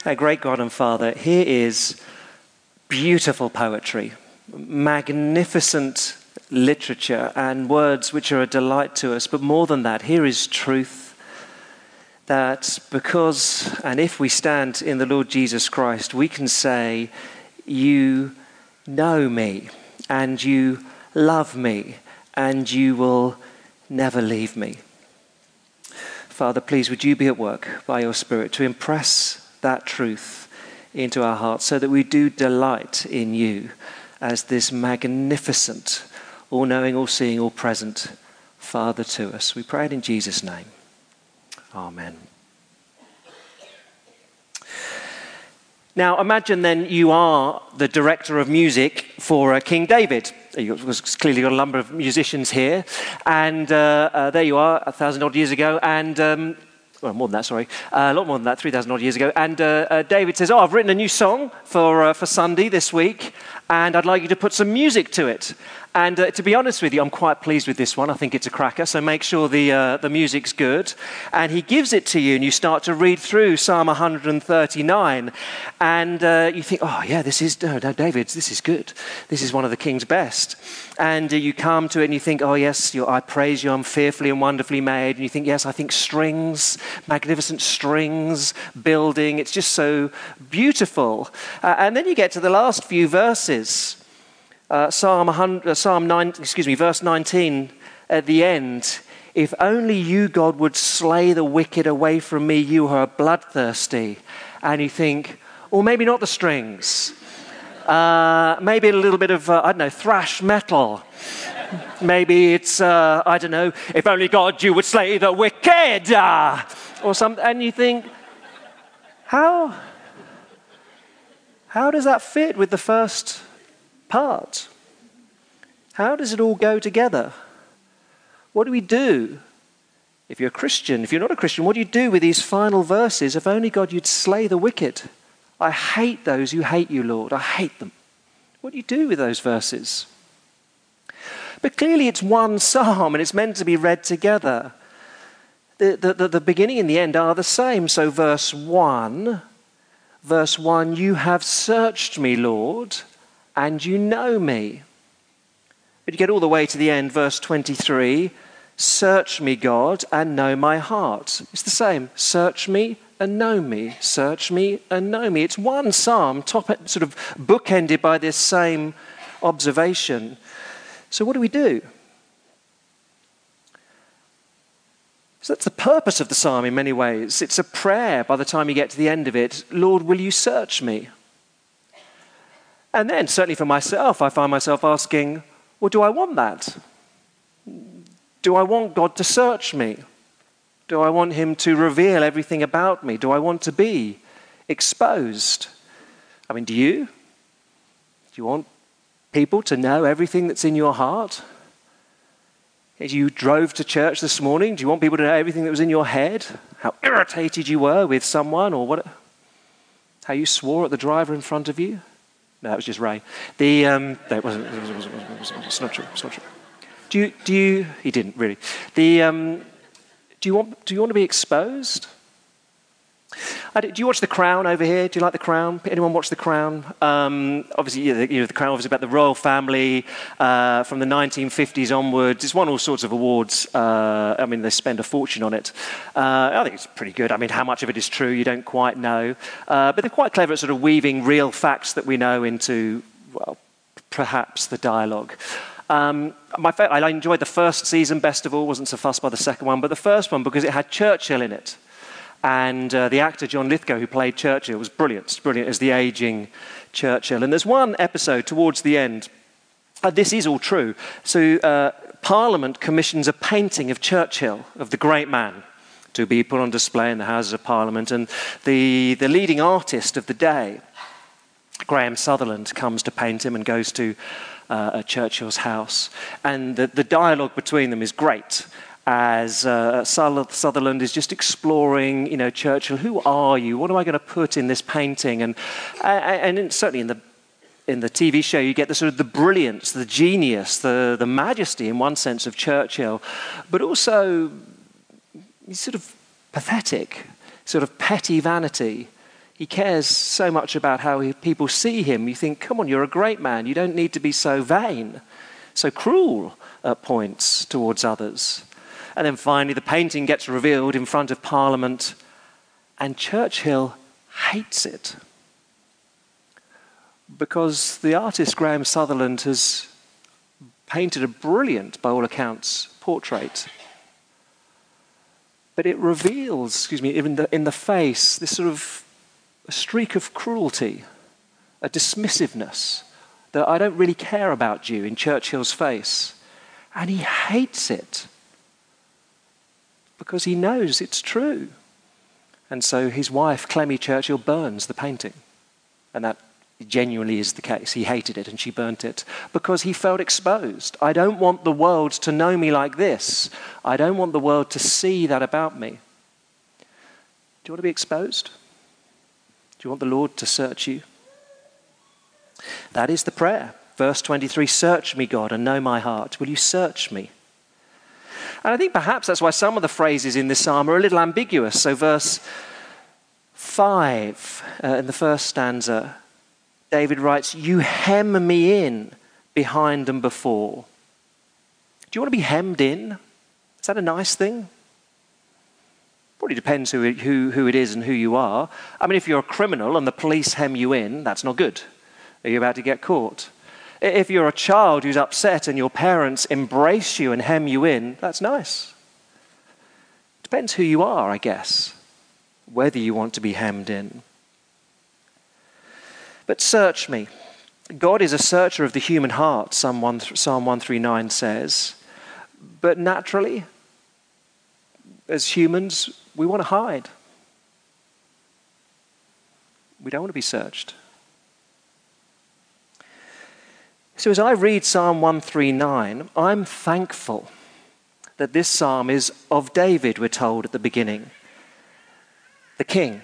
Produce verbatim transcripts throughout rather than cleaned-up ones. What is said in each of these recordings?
Our great God and Father, here is beautiful poetry, magnificent literature and words which are a delight to us. But more than that, here is truth that because and if we stand in the Lord Jesus Christ, we can say, you know me and you love me and you will never leave me. Father, please would you be at work by your Spirit to impress that truth into our hearts so that we do delight in you as this magnificent, all-knowing, all-seeing, all-present Father to us. We pray it in Jesus' name. Amen. Now imagine then you are the director of music for uh, King David. You've clearly got a number of musicians here, and uh, uh, there you are, a thousand odd years ago, and um, well, more than that, sorry, uh, a lot more than that, three thousand odd years ago. And uh, uh, David says, "Oh, I've written a new song for uh, for Sunday this week, and I'd like you to put some music to it." And uh, to be honest with you, I'm quite pleased with this one. I think it's a cracker, so make sure the uh, the music's good. And he gives it to you, and you start to read through Psalm one thirty-nine, and uh, you think, oh yeah, this is, no, no, David, this is good. This is one of the king's best. And uh, you come to it, and you think, oh yes, you're, I praise you, I'm fearfully and wonderfully made. And you think, yes, I think strings, magnificent strings, building, it's just so beautiful. Uh, and then you get to the last few verses. Uh, Psalm one hundred, uh, Psalm nine, excuse me, verse nineteen at the end. If only you, God, would slay the wicked away from me, you who are bloodthirsty. And you think, or maybe not the strings. Uh, maybe a little bit of, uh, I don't know, thrash metal. Maybe it's, uh, I don't know, if only God, you would slay the wicked. Uh, or something. And you think, how, how does that fit with the first part? How does it all go together? What do we do? If you're a Christian, if you're not a Christian, what do you do with these final verses? If only God, you'd slay the wicked. I hate those who hate you, Lord. I hate them. What do you do with those verses? But clearly it's one psalm and it's meant to be read together. The, the, the, the beginning and the end are the same. So verse one, verse one, you have searched me, Lord, and you know me. But you get all the way to the end, verse twenty-three, search me, God, and know my heart. It's the same. Search me and know me. Search me and know me. It's one psalm, top, sort of bookended by this same observation. So what do we do? So that's the purpose of the psalm in many ways. It's a prayer by the time you get to the end of it. Lord, will you search me? And then, certainly for myself, I find myself asking, well, do I want that? Do I want God to search me? Do I want him to reveal everything about me? Do I want to be exposed? I mean, do you? Do you want people to know everything that's in your heart? As you drove to church this morning, do you want people to know everything that was in your head? How irritated you were with someone, or what? How you swore at the driver in front of you? No, that was just Ray. The um, no, it wasn't. It wasn't, it wasn't, it wasn't. It's not true. It's not true. Do you? Do you? He didn't really. The um, do you want? Do you want to be exposed? I, do you watch The Crown over here? Do you like The Crown? Anyone watch The Crown? Um, obviously, you know, the, you know, The Crown was about the royal family uh, from the nineteen fifties onwards. It's won all sorts of awards. Uh, I mean, they spend a fortune on it. Uh, I think it's pretty good. I mean, how much of it is true, you don't quite know. Uh, but they're quite clever at sort of weaving real facts that we know into, well, perhaps the dialogue. Um, my fa- I enjoyed the first season best of all. Wasn't so fussed by the second one, but the first one because it had Churchill in it. And uh, the actor John Lithgow, who played Churchill, was brilliant, brilliant as the ageing Churchill. And there's one episode towards the end, uh, this is all true. So uh, Parliament commissions a painting of Churchill, of the great man, to be put on display in the Houses of Parliament. And the, the leading artist of the day, Graham Sutherland, comes to paint him and goes to uh, Churchill's house. And the, the dialogue between them is great. As uh, Sutherland is just exploring, you know, Churchill, who are you? What am I going to put in this painting? And and, and certainly in the in the T V show, you get the sort of the brilliance, the genius, the the majesty, in one sense, of Churchill, but also he's sort of pathetic, sort of petty vanity. He cares so much about how he, people see him. You think, come on, you're a great man. You don't need to be so vain, so cruel at points towards others. And then finally, the painting gets revealed in front of Parliament, and Churchill hates it. Because the artist Graham Sutherland has painted a brilliant, by all accounts, portrait. But it reveals, excuse me, in the, in the face, this sort of a streak of cruelty, a dismissiveness, that I don't really care about you in Churchill's face. And he hates it because he knows it's true. And so his wife, Clemmy Churchill, burns the painting. And that genuinely is the case. He hated it and she burnt it because he felt exposed. I don't want the world to know me like this. I don't want the world to see that about me. Do you want to be exposed? Do you want the Lord to search you? That is the prayer. Verse twenty-three, search me, God, and know my heart. Will you search me? And I think perhaps that's why some of the phrases in this psalm are a little ambiguous. So verse five, uh, in the first stanza, David writes, you hem me in behind and before. Do you want to be hemmed in? Is that a nice thing? Probably depends who, who, who it is and who you are. I mean, if you're a criminal and the police hem you in, that's not good. Are you about to get caught? If you're a child who's upset and your parents embrace you and hem you in, that's nice. Depends who you are, I guess, whether you want to be hemmed in. But search me. God is a searcher of the human heart, Psalm one thirty-nine says. But naturally, as humans, we want to hide. We don't want to be searched. So as I read Psalm one thirty-nine, I'm thankful that this psalm is of David, we're told at the beginning, the king.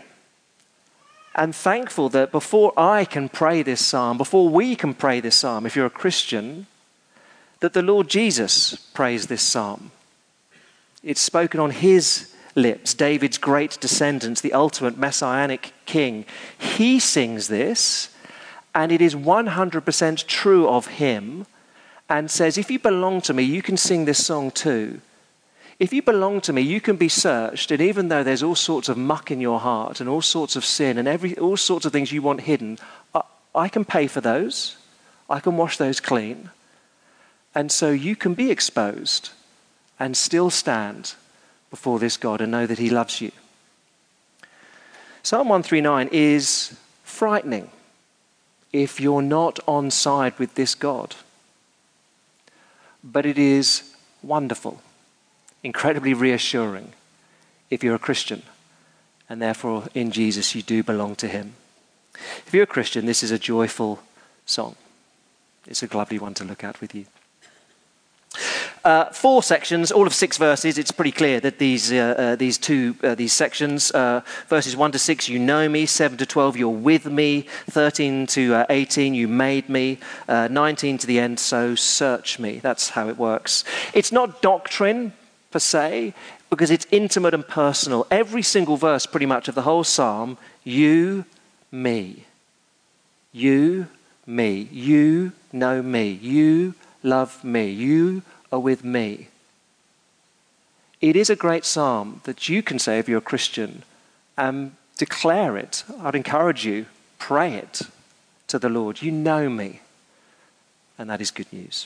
And thankful that before I can pray this psalm, before we can pray this psalm, if you're a Christian, that the Lord Jesus prays this psalm. It's spoken on his lips, David's great descendant, the ultimate messianic king. He sings this, and it is one hundred percent true of him, and says, if you belong to me, you can sing this song too. If you belong to me, you can be searched, and even though there's all sorts of muck in your heart and all sorts of sin and every all sorts of things you want hidden, I, I can pay for those. I can wash those clean. And so you can be exposed and still stand before this God and know that he loves you. Psalm one thirty-nine is frightening if you're not on side with this God. But it is wonderful, incredibly reassuring if you're a Christian, and therefore in Jesus you do belong to him. If you're a Christian, this is a joyful song. It's a lovely one to look at with you. Uh, four sections, all of six verses. It's pretty clear that these uh, uh, these two uh, these sections, uh, verses one to six, you know me. Seven to twelve, you're with me. Thirteen to uh, eighteen, you made me. Uh, Nineteen to the end, so search me. That's how it works. It's not doctrine per se, because it's intimate and personal. Every single verse, pretty much of the whole psalm, you, me, you, me, you know me, you love me, you are with me. It is a great psalm that you can say if you're a Christian and declare it. I'd encourage you, pray it to the Lord. You know me, and that is good news.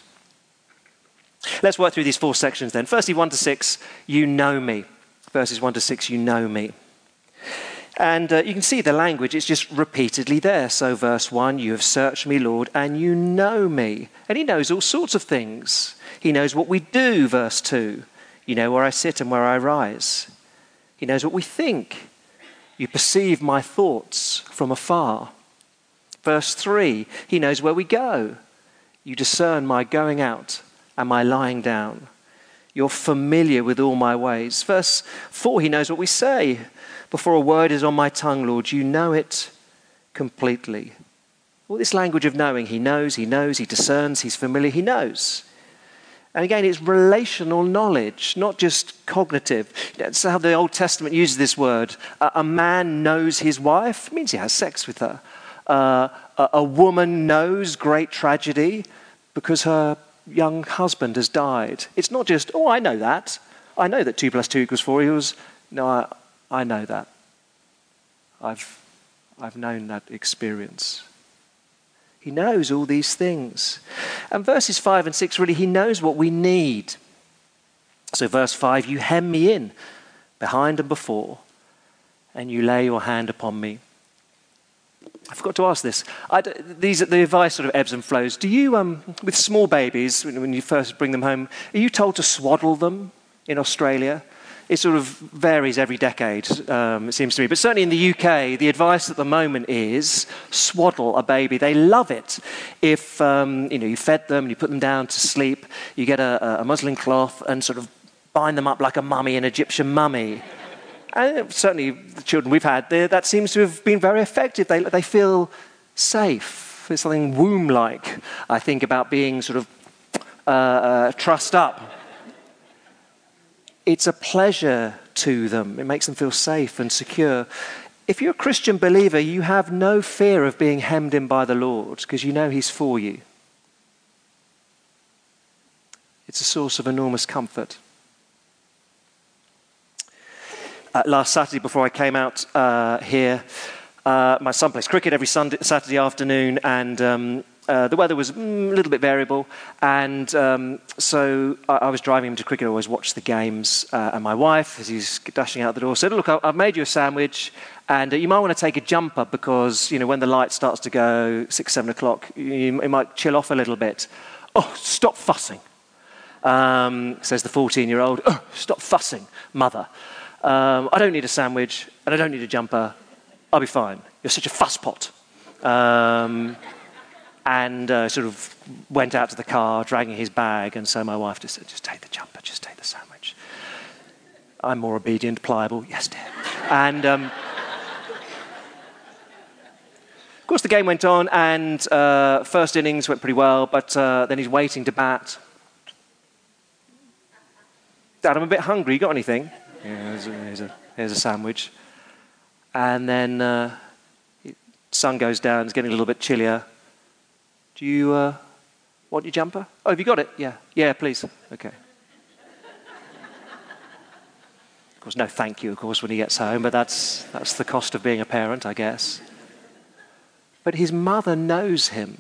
Let's work through these four sections then. Firstly, one to six, you know me. Verses one to six, you know me. And uh, you can see the language, it's just repeatedly there. So verse one, you have searched me, Lord, and you know me. And he knows all sorts of things. He knows what we do, verse two. You know where I sit and where I rise. He knows what we think. You perceive my thoughts from afar. Verse three, he knows where we go. You discern my going out and my lying down. You're familiar with all my ways. Verse four, he knows what we say. Before a word is on my tongue, Lord, you know it completely. All this language of knowing, he knows, he knows, he discerns, he's familiar, he knows. And again, it's relational knowledge, not just cognitive. That's how the Old Testament uses this word. A, a man knows his wife, it means he has sex with her. Uh, a, a woman knows great tragedy because her young husband has died. It's not just, oh, I know that. I know that two plus two equals four equals. No, I, I know that. I've, I've known that experience. He knows all these things. And verses five and six, really, he knows what we need. So verse five, you hem me in, behind and before, and you lay your hand upon me. I forgot to ask this. I d- these the advice sort of ebbs and flows. Do you, um, with small babies, when, when you first bring them home, are you told to swaddle them in Australia? It sort of varies every decade, um, it seems to me. But certainly in the U K, the advice at the moment is swaddle a baby. They love it. If um, you know, you fed them, you put them down to sleep, you get a, a muslin cloth and sort of bind them up like a mummy, an Egyptian mummy. And certainly the children we've had, that seems to have been very effective. They, they feel safe. There's something womb-like, I think, about being sort of uh, uh, trussed up. It's a pleasure to them. It makes them feel safe and secure. If you're a Christian believer, you have no fear of being hemmed in by the Lord because you know he's for you. It's a source of enormous comfort. Uh, last Saturday, before I came out uh, here, uh, my son plays cricket every Sunday, Saturday afternoon, and um, uh, the weather was mm, a little bit variable, and um, so I, I was driving him to cricket. I always watch the games, uh, and my wife, as he's dashing out the door, said, "Look, I, I've made you a sandwich, and uh, you might want to take a jumper because you know when the light starts to go six, seven o'clock, you, it might chill off a little bit." "Oh, stop fussing," um, says the fourteen-year-old. "Oh, stop fussing, mother. Um, I don't need a sandwich, and I don't need a jumper. I'll be fine. You're such a fusspot." Um, and uh, sort of went out to the car, dragging his bag, and so my wife just said, "Just take the jumper, just take the sandwich." I'm more obedient, pliable. "Yes, dear." And um, of course, the game went on, and uh, first innings went pretty well, but uh, then he's waiting to bat. "Dad, I'm a bit hungry. You got anything?" "Yeah, here's a, here's a, here's a sandwich." And then uh, sun goes down, it's getting a little bit chillier. "Do you uh, want your jumper?" "Oh, have you got it?" "Yeah, yeah, please." "Okay." Of course, no thank you, of course, when he gets home, but that's that's the cost of being a parent, I guess. But his mother knows him.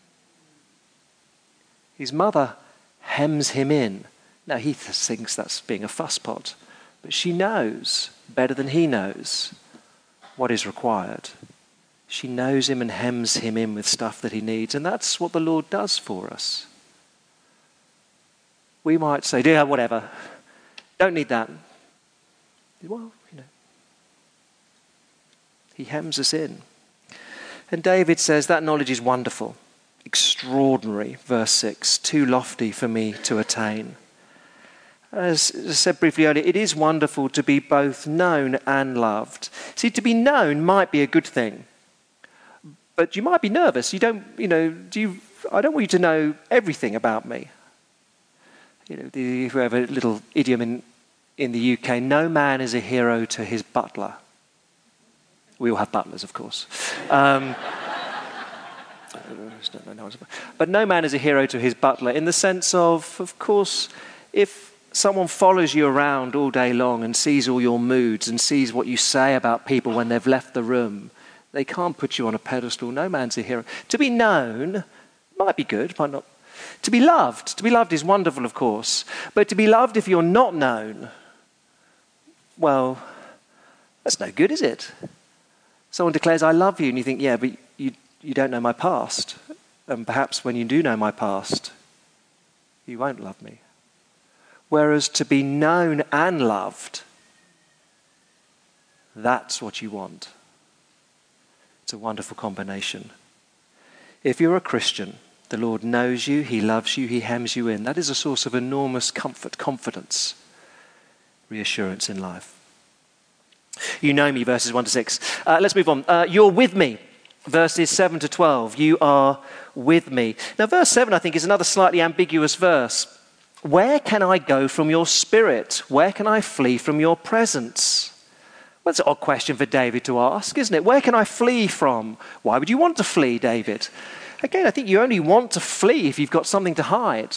His mother hems him in. Now, he thinks that's being a fusspot, but she knows better than he knows what is required. She knows him and hems him in with stuff that he needs, and that's what the Lord does for us. We might say, "Dear, whatever, don't need that." Well, you know, he hems us in. And David says that knowledge is wonderful, extraordinary, verse six, too lofty for me to attain. As I said briefly earlier, it is wonderful to be both known and loved. See, to be known might be a good thing, but you might be nervous. You don't, you know, do you, I don't want you to know everything about me. You know, the, if we have a little idiom in, in the U K, no man is a hero to his butler. We all have butlers, of course. Um, but no man is a hero to his butler in the sense of, of course, if someone follows you around all day long and sees all your moods and sees what you say about people when they've left the room, they can't put you on a pedestal. No man's a hero. To be known might be good, might not. To be loved, to be loved is wonderful, of course. But to be loved if you're not known, well, that's no good, is it? Someone declares, "I love you," and you think, yeah, but you, you don't know my past. And perhaps when you do know my past, you won't love me. Whereas to be known and loved, that's what you want. It's a wonderful combination. If you're a Christian, the Lord knows you, he loves you, he hems you in. That is a source of enormous comfort, confidence, reassurance in life. You know me, verses one to six. Uh, let's move on. Uh, you're with me, verses seven to twelve. You are with me. Now, verse seven, I think, is another slightly ambiguous verse. Where can I go from your spirit? Where can I flee from your presence? Well, that's an odd question for David to ask, isn't it? Where can I flee from? Why would you want to flee, David? Again, I think you only want to flee if you've got something to hide.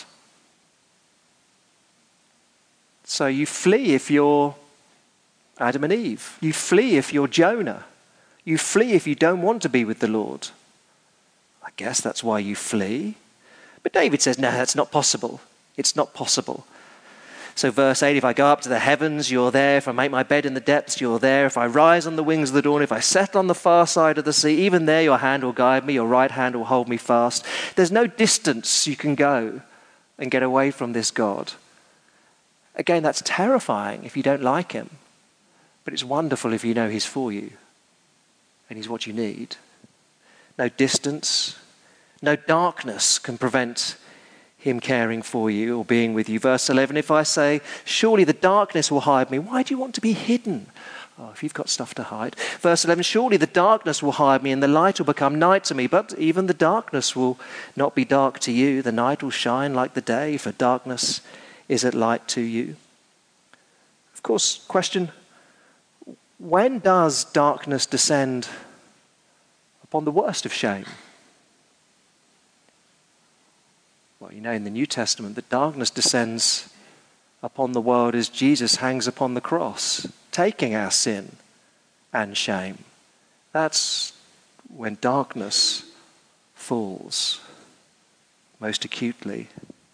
So you flee if you're Adam and Eve. You flee if you're Jonah. You flee if you don't want to be with the Lord. I guess that's why you flee. But David says, no, that's not possible. It's not possible. So verse eight, if I go up to the heavens, you're there. If I make my bed in the depths, you're there. If I rise on the wings of the dawn, if I settle on the far side of the sea, even there your hand will guide me, your right hand will hold me fast. There's no distance you can go and get away from this God. Again, that's terrifying if you don't like him. But it's wonderful if you know he's for you and he's what you need. No distance, no darkness can prevent him caring for you or being with you. Verse eleven, if I say, surely the darkness will hide me, why do you want to be hidden? Oh, if you've got stuff to hide. Verse eleven, surely the darkness will hide me and the light will become night to me, but even the darkness will not be dark to you. The night will shine like the day, for darkness is at light to you. Of course, question, when does darkness descend upon the worst of shame? Well, you know in the New Testament that darkness descends upon the world as Jesus hangs upon the cross, taking our sin and shame. That's when darkness falls most acutely.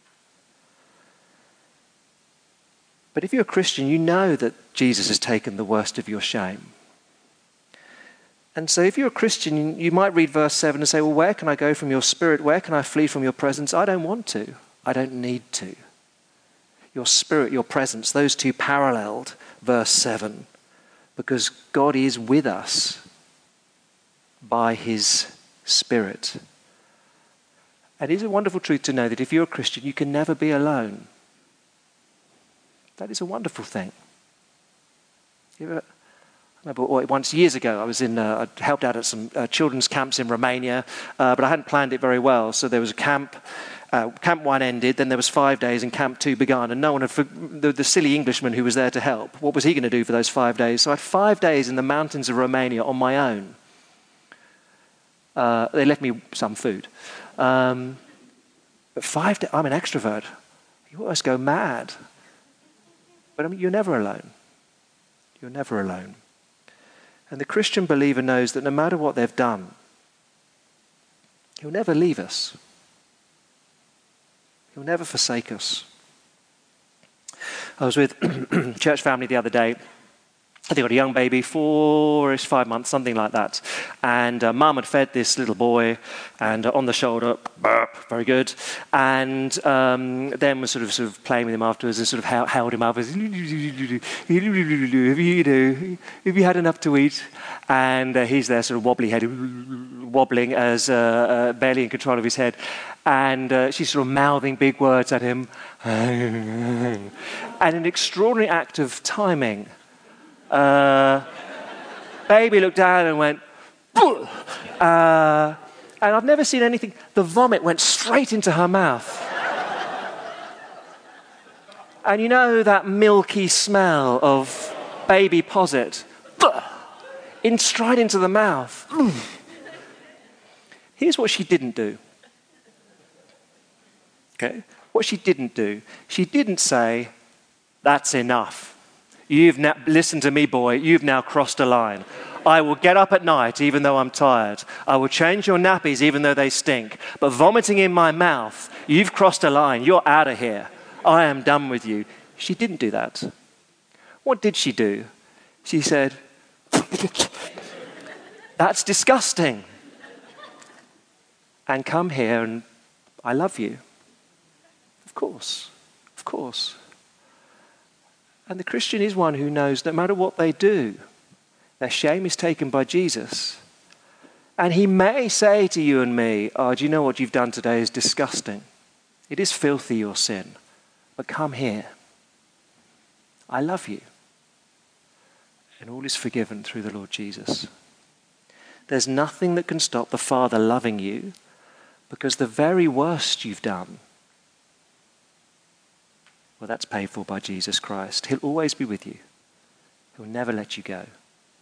But if you're a Christian, you know that Jesus has taken the worst of your shame. And so if you're a Christian, you might read verse seven and say, well, where can I go from your spirit? Where can I flee from your presence? I don't want to. I don't need to. Your spirit, your presence, those two paralleled verse seven, because God is with us by his Spirit. And it is a wonderful truth to know that if you're a Christian, you can never be alone. That is a wonderful thing. You ever, I remember once years ago, I was in, uh, I helped out at some uh, children's camps in Romania, uh, but I hadn't planned it very well. So there was a camp. Uh, camp one ended, then there was five days, and camp two began. And no one had, the, the silly Englishman who was there to help, what was he going to do for those five days? So I had five days in the mountains of Romania on my own. Uh, they left me some food. Um, but five days, I'm an extrovert. You almost go mad. But I mean, you're never alone. You're never alone. And the Christian believer knows that no matter what they've done, he'll never leave us. He'll never forsake us. I was with church family the other day. They got a young baby, four-ish, five months, something like that. And uh, mum had fed this little boy, and uh, on the shoulder, burp, very good. And um, then was sort of sort of playing with him afterwards and sort of held, held him up as, have you, you know, have you had enough to eat? And uh, he's there sort of wobbly-headed, wobbling as uh, uh, barely in control of his head. And uh, she's sort of mouthing big words at him. And an extraordinary act of timing. Uh, baby looked down and went, uh, and I've never seen anything. The vomit went straight into her mouth. And you know that milky smell of baby posset, in straight into the mouth. Here's what she didn't do. Okay, what she didn't do. She didn't say, "That's enough. You've now, listen to me, boy, you've now crossed a line. I will get up at night even though I'm tired. I will change your nappies even though they stink. But vomiting in my mouth, you've crossed a line. You're out of here. I am done with you." She didn't do that. What did she do? She said, "That's disgusting. And come here and I love you." Of course, of course. And the Christian is one who knows no matter what they do, their shame is taken by Jesus. And he may say to you and me, "Oh, do you know what you've done today is disgusting. It is filthy, your sin. But come here. I love you." And all is forgiven through the Lord Jesus. There's nothing that can stop the Father loving you, because the very worst you've done Well, that's paid for by Jesus Christ. He'll always be with you. He'll never let you go.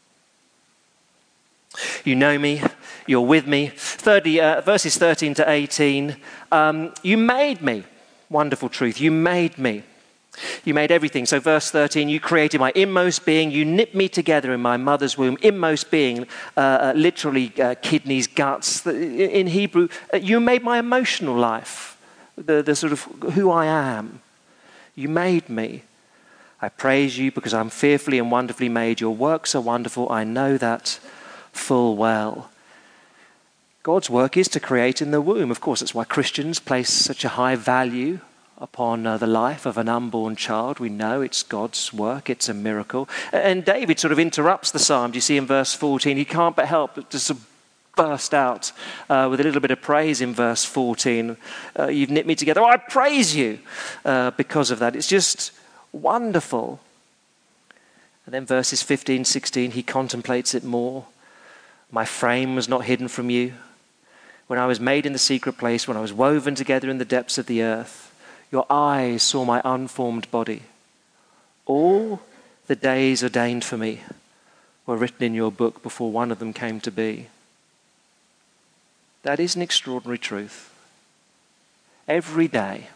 You know me, you're with me. Thirdly, uh, verses thirteen to eighteen, um, you made me. Wonderful truth. You made me. You made everything. So verse thirteen, you created my inmost being. You knit me together in my mother's womb. Inmost being, uh, uh, literally uh, kidneys, guts. In Hebrew, uh, you made my emotional life, the, the sort of who I am. You made me. I praise you because I'm fearfully and wonderfully made. Your works are wonderful. I know that full well. God's work is to create in the womb. Of course, that's why Christians place such a high value upon uh, the life of an unborn child. We know it's God's work, it's a miracle. And David sort of interrupts the psalm. Do you see in verse fourteen? He can't but help but to sort of burst out uh, with a little bit of praise in verse fourteen. Uh, you've knit me together. Oh, I praise you uh, because of that. It's just wonderful. And then verses fifteen, sixteen, he contemplates it more. My frame was not hidden from you. When I was made in the secret place, when I was woven together in the depths of the earth, your eyes saw my unformed body. All the days ordained for me were written in your book before one of them came to be. That is an extraordinary truth. Every day,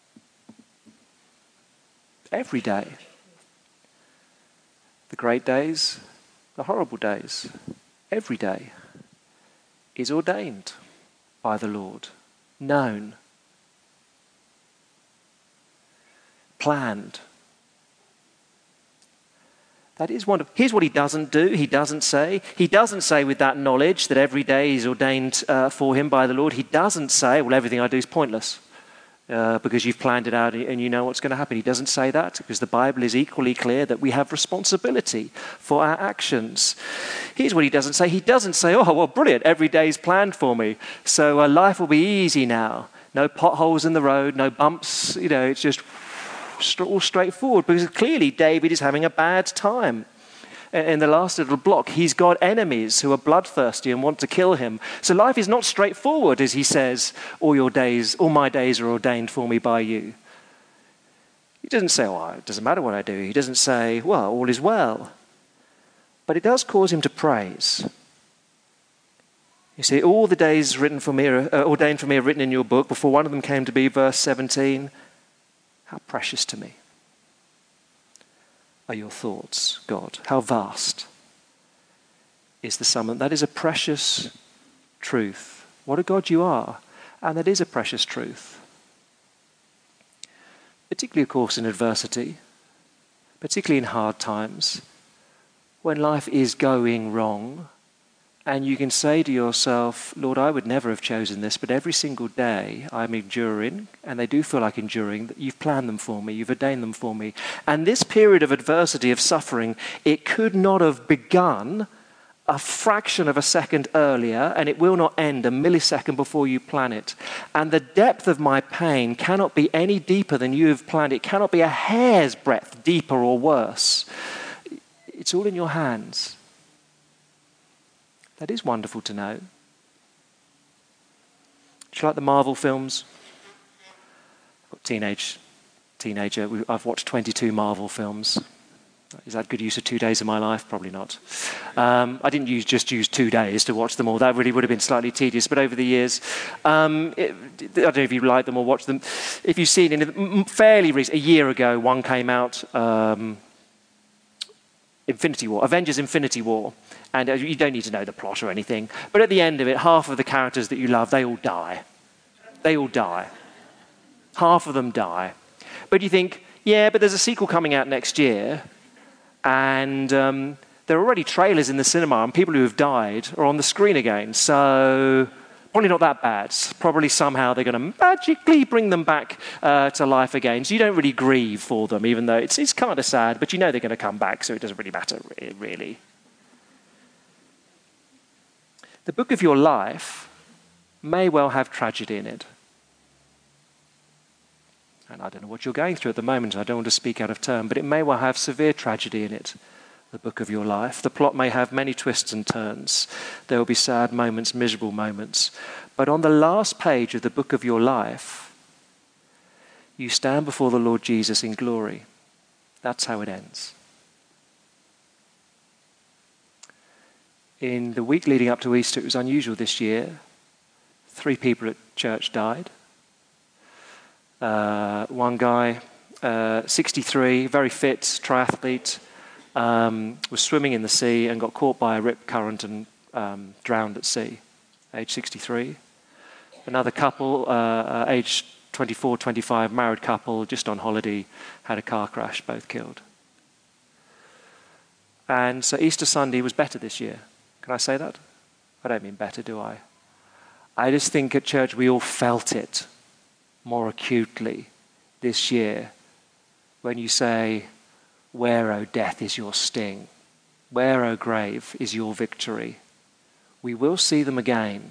every day, the great days, the horrible days, every day is ordained by the Lord, known, planned. That is wonderful. Here's what he doesn't do. He doesn't say. He doesn't say with that knowledge that every day is ordained uh, for him by the Lord. He doesn't say, well, everything I do is pointless uh, because you've planned it out and you know what's going to happen. He doesn't say that because the Bible is equally clear that we have responsibility for our actions. Here's what he doesn't say. He doesn't say, oh, well, brilliant. Every day is planned for me. So uh, life will be easy now. No potholes in the road, no bumps. You know, it's just all straightforward, because clearly David is having a bad time. In the last little block, he's got enemies who are bloodthirsty and want to kill him. So life is not straightforward, as he says, all your days, all my days are ordained for me by you. He doesn't say, oh, it doesn't matter what I do. He doesn't say, well, all is well. But it does cause him to praise. You see, all the days written for me, are, uh, ordained for me are written in your book before one of them came to be, verse seventeen. How precious to me are your thoughts, God. How vast is the sum. That is a precious truth. What a God you are. And that is a precious truth. Particularly, of course, in adversity, particularly in hard times, when life is going wrong, and you can say to yourself, Lord, I would never have chosen this, but every single day I'm enduring, and they do feel like enduring, that you've planned them for me, you've ordained them for me. And this period of adversity, of suffering, it could not have begun a fraction of a second earlier, and it will not end a millisecond before you plan it. And the depth of my pain cannot be any deeper than you have planned. It cannot be a hair's breadth deeper or worse. It's all in your hands. That is wonderful to know. Do you like the Marvel films? I've got teenage, teenager. I've watched twenty-two Marvel films. Is that good use of two days of my life? Probably not. Um, I didn't use, just use two days to watch them all. That really would have been slightly tedious. But over the years, um, it, I don't know if you like them or watch them. If you've seen it, fairly recent, a year ago, one came out, um, Infinity War, Avengers Infinity War. And you don't need to know the plot or anything. But at the end of it, half of the characters that you love, they all die. They all die. Half of them die. But you think, yeah, but there's a sequel coming out next year. And um, there are already trailers in the cinema, and people who have died are on the screen again. So probably not that bad. Probably somehow they're going to magically bring them back uh, to life again. So you don't really grieve for them, even though it's, it's kind of sad. But you know they're going to come back, so it doesn't really matter, really. The book of your life may well have tragedy in it. And I don't know what you're going through at the moment. I don't want to speak out of turn, but it may well have severe tragedy in it, the book of your life. The plot may have many twists and turns. There will be sad moments, miserable moments. But on the last page of the book of your life, you stand before the Lord Jesus in glory. That's how it ends. In the week leading up to Easter, it was unusual this year. Three people at church died. Uh, one guy, uh, sixty-three, very fit, triathlete, um, was swimming in the sea and got caught by a rip current and um, drowned at sea, age sixty-three. Another couple, uh, uh, age twenty-four, twenty-five, married couple, just on holiday, had a car crash, both killed. And so Easter Sunday was better this year. Can I say that? I don't mean better, do I? I just think at church we all felt it more acutely this year when you say, where, O death, is your sting? Where, O grave, is your victory? We will see them again.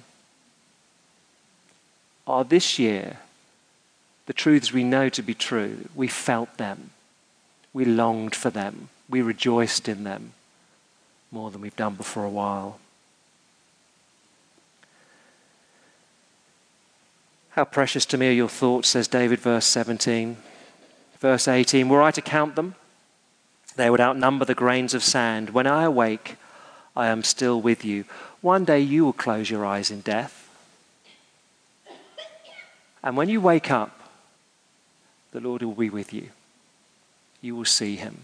Oh, this year, the truths we know to be true, we felt them. We longed for them. We rejoiced in them more than we've done before a while. How precious to me are your thoughts, says David, verse seventeen. Verse eighteen, were I to count them, they would outnumber the grains of sand. When I awake, I am still with you. One day you will close your eyes in death. And when you wake up, the Lord will be with you. You will see him.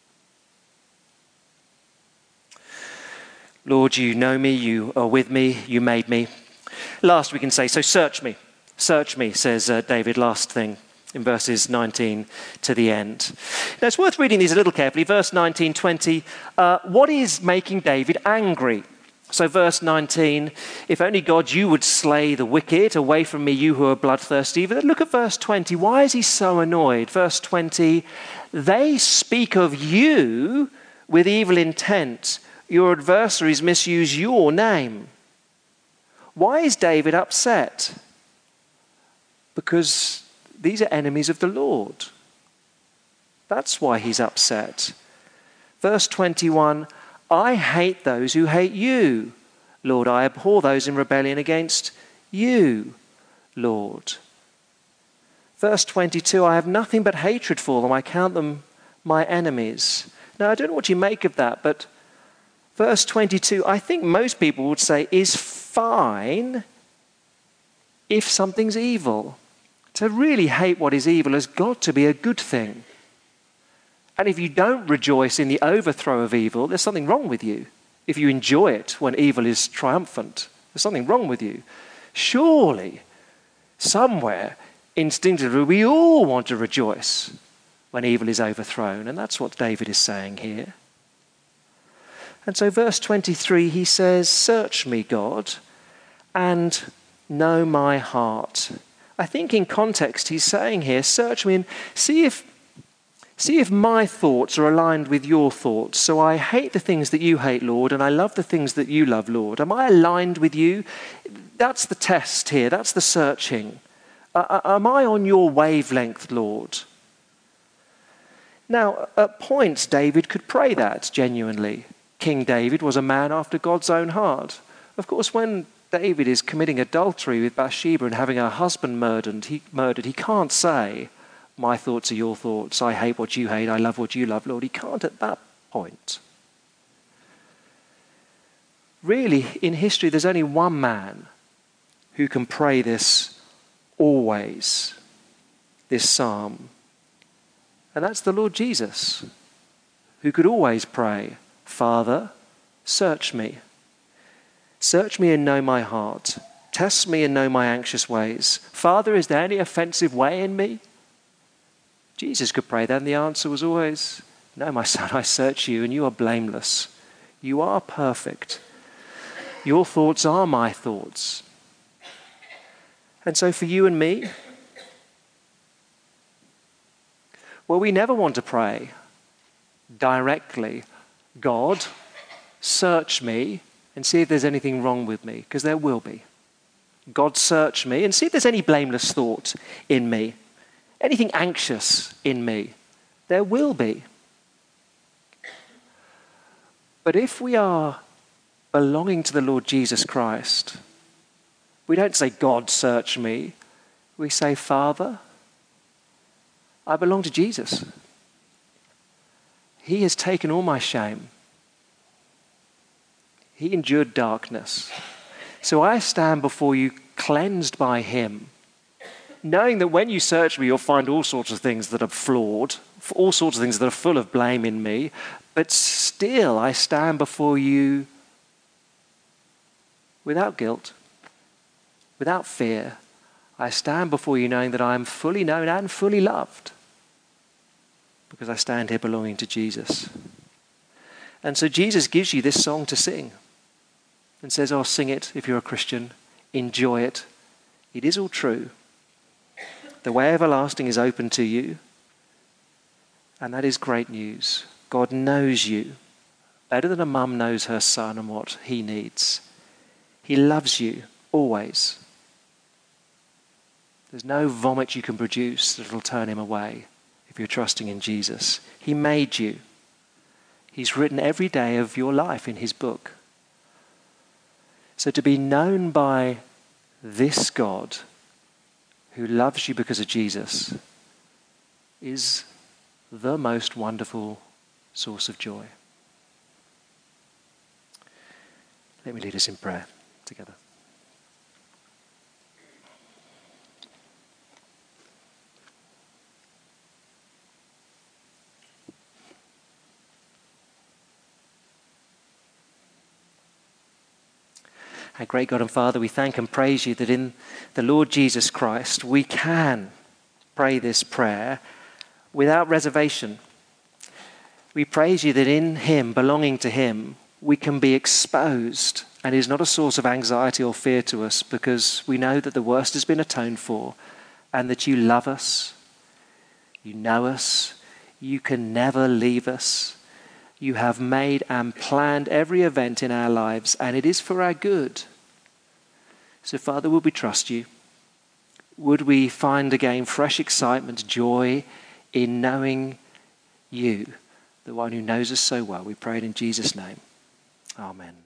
Lord, you know me, you are with me, you made me. Last we can say, so search me. Search me, says uh, David, last thing in verses nineteen to the end. Now it's worth reading these a little carefully. Verse nineteen, twenty, uh, what is making David angry? So verse nineteen, if only God you would slay the wicked, away from me you who are bloodthirsty. But look at verse twenty, why is he so annoyed? Verse twenty, they speak of you with evil intent. Your adversaries misuse your name. Why is David upset? Because these are enemies of the Lord. That's why he's upset. Verse twenty-one, I hate those who hate you, Lord. I abhor those in rebellion against you, Lord. Verse twenty-two, I have nothing but hatred for them. I count them my enemies. Now, I don't know what you make of that, but verse twenty-two, I think most people would say is fine if something's evil. To really hate what is evil has got to be a good thing. And if you don't rejoice in the overthrow of evil, there's something wrong with you. If you enjoy it when evil is triumphant, there's something wrong with you. Surely, somewhere, instinctively, we all want to rejoice when evil is overthrown. And that's what David is saying here. And so verse twenty-three, he says, search me, God, and know my heart. I think in context he's saying here, search me and see if, see if my thoughts are aligned with your thoughts. So I hate the things that you hate, Lord, and I love the things that you love, Lord. Am I aligned with you? That's the test here. That's the searching. Uh, am I on your wavelength, Lord? Now, at points, David could pray that genuinely. King David was a man after God's own heart. Of course, when David is committing adultery with Bathsheba and having her husband murdered, he, murdered, he can't say, my thoughts are your thoughts, I hate what you hate, I love what you love, Lord. He can't at that point. Really, in history, there's only one man who can pray this always, this psalm. And that's the Lord Jesus, who could always pray, Father, search me. Search me and know my heart. Test me and know my anxious ways. Father, is there any offensive way in me? Jesus could pray that, and the answer was always, no, my son, I search you, and you are blameless. You are perfect. Your thoughts are my thoughts. And so for you and me, well, we never want to pray directly, God, search me and see if there's anything wrong with me, because there will be. God, search me and see if there's any blameless thought in me, anything anxious in me. There will be. But if we are belonging to the Lord Jesus Christ, we don't say, God, search me. We say, Father, I belong to Jesus. He has taken all my shame. He endured darkness. So I stand before you cleansed by him, knowing that when you search me, you'll find all sorts of things that are flawed, all sorts of things that are full of blame in me, but still I stand before you without guilt, without fear. I stand before you knowing that I am fully known and fully loved because I stand here belonging to Jesus. And so Jesus gives you this song to sing and says, oh, sing it if you're a Christian. Enjoy it. It is all true. The way everlasting is open to you. And that is great news. God knows you better than a mum knows her son and what he needs. He loves you always. There's no vomit you can produce that will turn him away if you're trusting in Jesus. He made you. He's written every day of your life in his book. So to be known by this God who loves you because of Jesus is the most wonderful source of joy. Let me lead us in prayer together. Our great God and Father, we thank and praise you that in the Lord Jesus Christ we can pray this prayer without reservation. We praise you that in him, belonging to him, we can be exposed and is not a source of anxiety or fear to us because we know that the worst has been atoned for and that you love us, you know us, you can never leave us. You have made and planned every event in our lives, and it is for our good. So, Father, would we trust you? Would we find again fresh excitement, joy in knowing you, the one who knows us so well? We pray it in Jesus' name. Amen.